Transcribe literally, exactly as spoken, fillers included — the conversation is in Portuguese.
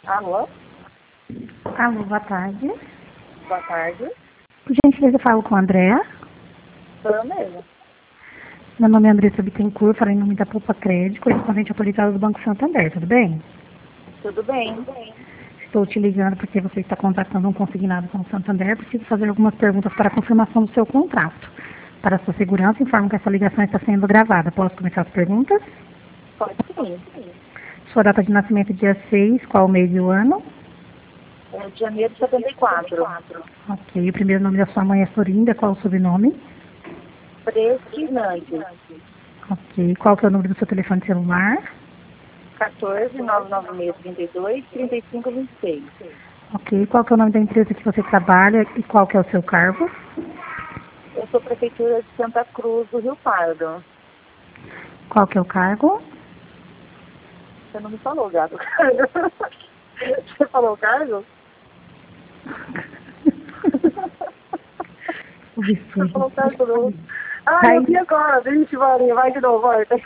Alô? Alô, boa tarde. Boa tarde. Por gentileza, eu falo com a Andréa. Sou eu mesmo. Meu nome é Andressa Bittencourt, falei em nome da Poupa Crédito, correspondente autorizado do Banco Santander, tudo bem? Tudo bem? Estou te ligando porque você está contratando um consignado com o Santander. Preciso fazer algumas perguntas para a confirmação do seu contrato. Para a sua segurança, informo que essa ligação está sendo gravada. Posso começar as perguntas? Pode sim. Sua data de nascimento é dia seis, qual o mês e o ano? É de janeiro de setenta e quatro. Ok, o primeiro nome da sua mãe é Florinda, qual o sobrenome? Fresquinante. Ok, qual que é o número do seu telefone celular? quatorze, nove nove seis, trinta e dois, trinta e cinco, vinte e seis. Ok, qual que é o nome da empresa que você trabalha e qual que é o seu cargo? Eu sou prefeitura de Santa Cruz do Rio Pardo. Qual que é o cargo? Você não me falou, gato. Você falou o cargo? Você falou o cargo não. Ah, eu vi agora. Vixe, Maria, vai de novo, volta.